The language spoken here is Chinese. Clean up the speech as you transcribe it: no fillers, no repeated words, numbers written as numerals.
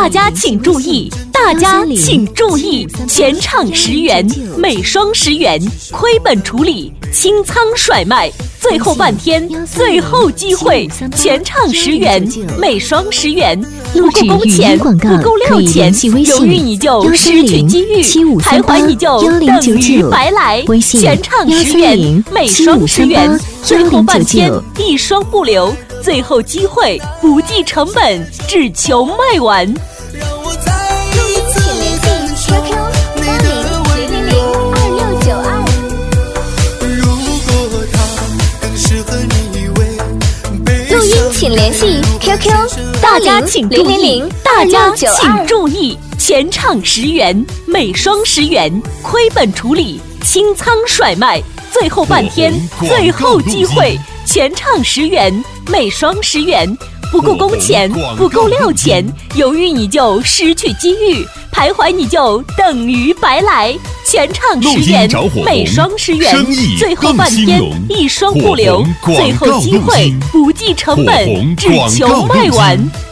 大家请注意，大家请注意，前场10元，每双10元，亏本处理，清仓甩卖。最后半天，最后机会，前场10元，每双10元，不够工钱，不够料钱，犹豫你就失去机遇，徘徊你就等于白来。前场10元，每双10元，最后半天一双不留，最后机会不计成本，只求卖完。 请联系 QQ 大家请注意，大家请注意，前场10元，每双10元，亏本处理，清仓甩卖。最后半天，最后机会，前场10元，每双10元，不够工钱，不够料钱，犹豫你就失去机遇，徘徊你就等于白来。前场10元，每双10元，最后半天一双不留，最后机会不计成本，只求卖完。